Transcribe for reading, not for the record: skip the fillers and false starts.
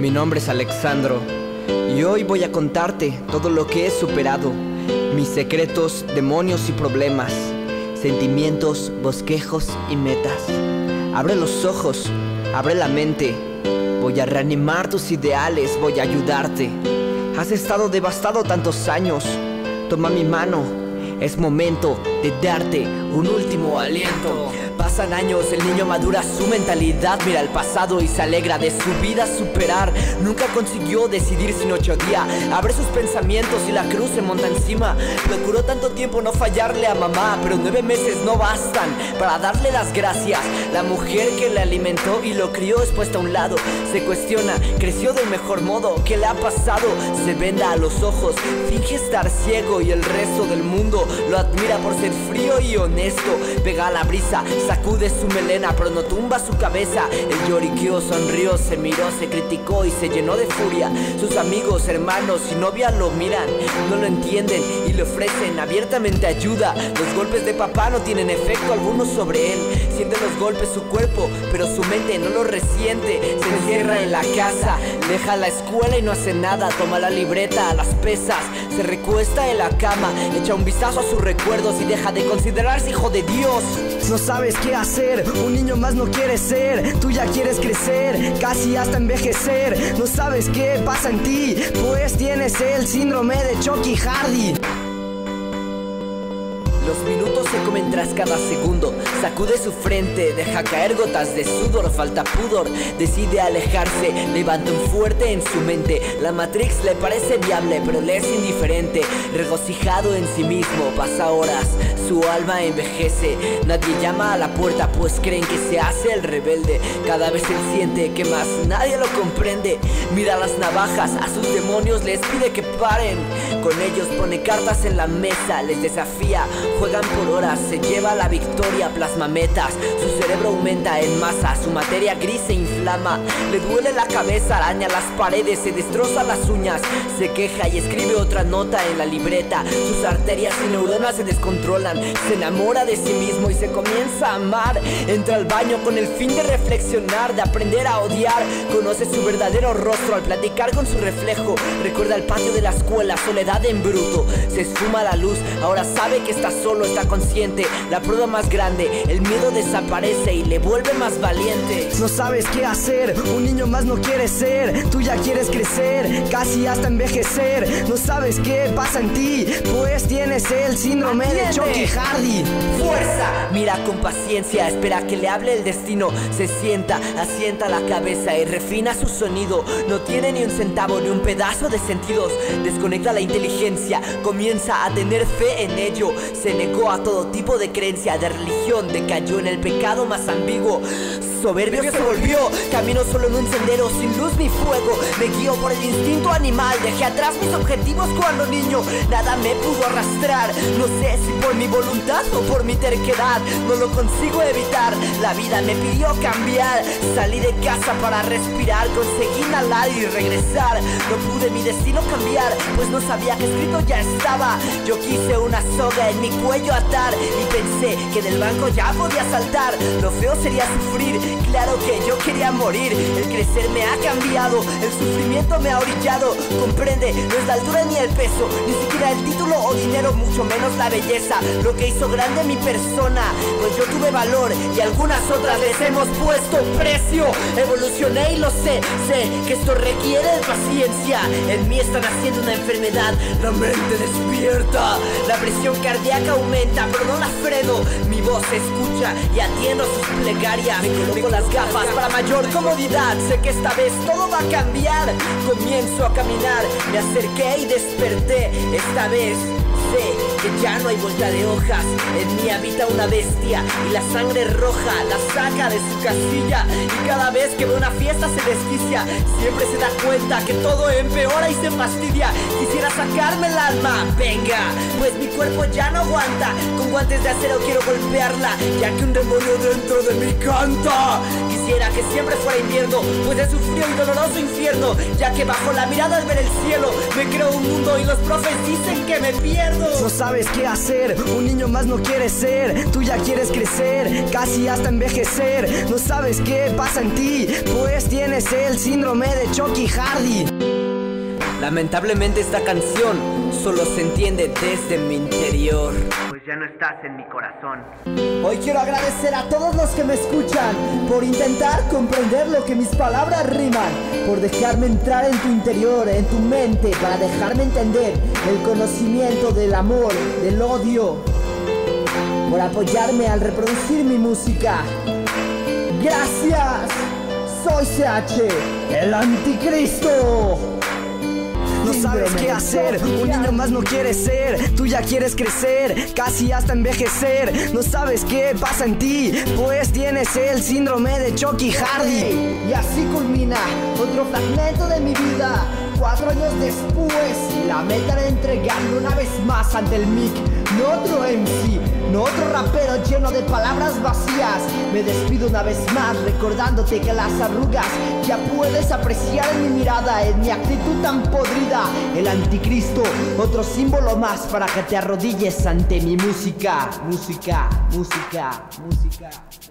Mi nombre es Alexandro y hoy voy a contarte todo lo que he superado, mis secretos, demonios y problemas, sentimientos, bosquejos y metas. Abre los ojos, abre la mente, voy a reanimar tus ideales, voy a ayudarte. Has estado devastado tantos años, toma mi mano, es momento de darte un último aliento. Pasan años, el niño madura su mentalidad, mira el pasado y se alegra de su vida superar. Nunca consiguió decidir sin 8 días, abre sus pensamientos y la cruz se monta encima. Procuró tanto tiempo no fallarle a mamá, pero 9 meses no bastan para darle las gracias. La mujer que le alimentó y lo crió es puesta a un lado. Se cuestiona, creció del mejor modo, ¿qué le ha pasado? Se venda a los ojos, finge estar ciego y el resto del mundo lo admira por ser frío y honesto. Pega la brisa, sacude su melena, pero no tumba su cabeza. El lloriqueó, sonrió, se miró, se criticó y se llenó de furia. Sus amigos, hermanos y novia lo miran, no lo entienden y le ofrecen abiertamente ayuda. Los golpes de papá no tienen efecto alguno sobre él. Siente los golpes su cuerpo, pero su mente no lo resiente. Se encierra en la casa, deja la escuela y no hace nada. Toma la libreta, las pesas, se recuesta en la cama, echa un vistazo a sus recuerdos y deja de considerarse hijo de Dios. No sabes qué hacer, un niño más no quieres ser. Tú ya quieres crecer, casi hasta envejecer. No sabes qué pasa en ti, pues tienes el síndrome de Chucky Hardy. Los minutos se comen tras cada segundo. Sacude su frente, deja caer gotas de sudor. Falta pudor, decide alejarse. Levanta un fuerte en su mente. La Matrix le parece viable, pero le es indiferente. Regocijado en sí mismo, pasa horas, su alma envejece. Nadie llama a la puerta, pues creen que se hace el rebelde. Cada vez él siente que más nadie lo comprende. Mira las navajas, a sus demonios les pide que paren. Con ellos pone cartas en la mesa, les desafía. Juegan por horas, se lleva la victoria, plasma metas. Su cerebro aumenta en masa, su materia gris se inflama. Le duele la cabeza, araña las paredes, se destroza las uñas. Se queja y escribe otra nota en la libreta. Sus arterias y neuronas se descontrolan. Se enamora de sí mismo y se comienza a amar. Entra al baño con el fin de reflexionar, de aprender a odiar. Conoce su verdadero rostro al platicar con su reflejo. Recuerda el patio de la escuela, soledad en bruto. Se esfuma la luz, ahora sabe que está solo, está consciente. La prueba más grande, el miedo desaparece y le vuelve más valiente. No sabes qué hacer, un niño más no quieres ser. Tú ya quieres crecer, casi hasta envejecer. No sabes qué pasa en ti, pues tienes el síndrome de Chucky Hardy. Fuerza, mira con paciencia, espera que le hable el destino. Se sienta, asienta la cabeza y refina su sonido. No tiene ni un centavo ni un pedazo de sentidos. Desconecta la inteligencia, comienza a tener fe en ello. Se negó a todo tipo de creencia, de religión, decayó en el pecado más ambiguo. Soberbio se volvió, camino solo en un sendero sin luz ni fuego. Me guío por el instinto animal, dejé atrás mis objetivos cuando niño. Nada me pudo arrastrar, no sé si por mi voluntad o por mi terquedad. No lo consigo evitar, la vida me pidió cambiar. Salí de casa para respirar, conseguí inhalar y regresar. No pude mi destino cambiar, pues no sabía que escrito ya estaba. Yo quise una soga en mi cuello atar y pensé que del banco ya podía saltar. Lo feo sería sufrir, claro que yo quería morir. El crecer me ha cambiado, el sufrimiento me ha orillado. Comprende, no es la altura ni el peso, ni siquiera el título o dinero, mucho menos la belleza, lo que hizo grande mi persona. Pues yo tuve valor y algunas otras les hemos puesto precio. Evolucioné y lo sé, sé que esto requiere de paciencia. En mí está naciendo una enfermedad, la mente despierta. La presión cardíaca aumenta, pero no la freno. Mi voz se escucha y atiendo sus plegarias. Me coloco las gafas para mayor comodidad. Sé que esta vez todo va a cambiar. Comienzo a caminar, me acerqué y desperté. Esta vez sé que ya no hay vuelta de hojas. En mí habita una bestia y la sangre roja la saca de su casilla. Y cada vez que ve una fiesta se desquicia. Siempre se da cuenta que todo empeora y se fastidia. Quisiera sacarme el alma, venga, pues mi cuerpo ya no aguanta. Con guantes de acero quiero golpearla, ya que un demonio dentro de mí canta. Quisiera que siempre fuera invierno, pues es un frío y doloroso infierno, ya que bajo la mirada al ver el cielo me creo un mundo y los profes dicen que me pierdo. No sabes qué hacer, un niño más no quieres ser, tú ya quieres crecer, casi hasta envejecer. No sabes qué pasa en ti, pues tienes el síndrome de Chucky Hardy. Lamentablemente esta canción solo se entiende desde mi interior, pues ya no estás en mi corazón. Hoy quiero agradecer a todos los que me escuchan por intentar comprender lo que mis palabras riman, por dejarme entrar en tu interior, en tu mente, para dejarme entender el conocimiento del amor, del odio, por apoyarme al reproducir mi música. Gracias, soy CH, el anticristo. No sabes qué hacer, un niño más no quieres ser, tú ya quieres crecer, casi hasta envejecer. No sabes qué pasa en ti, pues tienes el síndrome de Chucky Hardy. Y así culmina otro fragmento de mi vida. 4 años después, la meta de entregarme una vez más ante el mic. No otro MC, no otro rapero lleno de palabras vacías. Me despido una vez más recordándote que las arrugas ya puedes apreciar en mi mirada, en mi actitud tan podrida. El anticristo, otro símbolo más para que te arrodilles ante mi música. Música, música, música.